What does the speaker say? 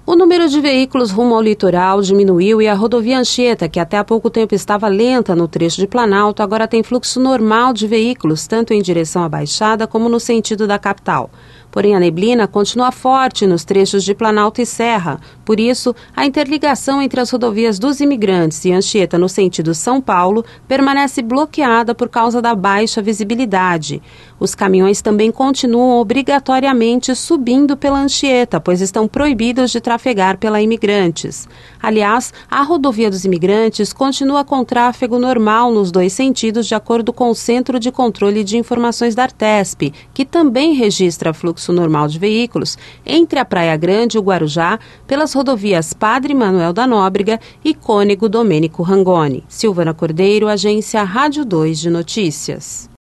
O número de veículos rumo ao litoral diminuiu e a rodovia Anchieta, que até há pouco tempo estava lenta no trecho de Planalto, agora tem fluxo normal de veículos, tanto em direção à Baixada como no sentido da capital. Porém, a neblina continua forte nos trechos de Planalto e Serra. Por isso, a interligação entre as rodovias dos Imigrantes e Anchieta no sentido São Paulo permanece bloqueada por causa da baixa visibilidade. Os caminhões também continuam obrigatoriamente subindo pela Anchieta, pois estão proibidos de trafegar pela Imigrantes. Aliás, a rodovia dos Imigrantes continua com tráfego normal nos dois sentidos, de acordo com o Centro de Controle de Informações da Artesp, que também registra fluxo normal de veículos entre a Praia Grande e o Guarujá pelas rodovias Padre Manuel da Nóbrega e Cônego Domênico Rangoni. Silvana Cordeiro, Agência Rádio 2 de Notícias.